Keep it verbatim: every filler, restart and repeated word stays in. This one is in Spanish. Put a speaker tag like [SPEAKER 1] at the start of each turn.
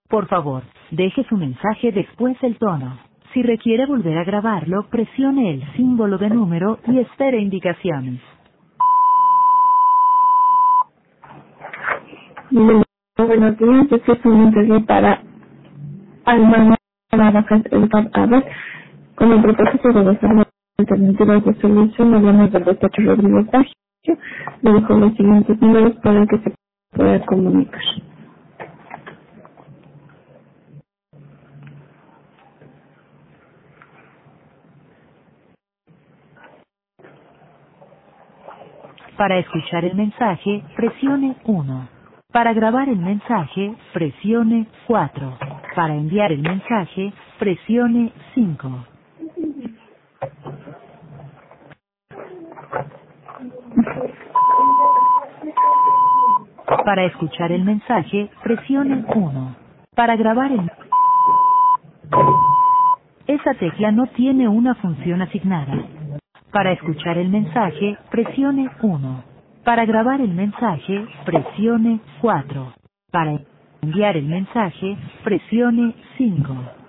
[SPEAKER 1] Por favor, deje su mensaje después del tono. Si requiere volver a grabarlo, presione el símbolo de número y espere indicaciones.
[SPEAKER 2] Bueno, buenos días, este es un mensaje para Alma Navajas El Aves, con el propósito de dejar alternativas de solución. Hablamos del despacho Rodríguez Baggio. Le dejo los siguientes números para que se pueda comunicar.
[SPEAKER 1] Para escuchar el mensaje, presione uno. Para grabar el mensaje, presione cuatro. Para enviar el mensaje, presione cinco. Para escuchar el mensaje, presione uno. Para grabar el... Esa tecla no tiene una función asignada. Para escuchar el mensaje, presione uno. Para grabar el mensaje, presione cuatro. Para enviar el mensaje, presione cinco.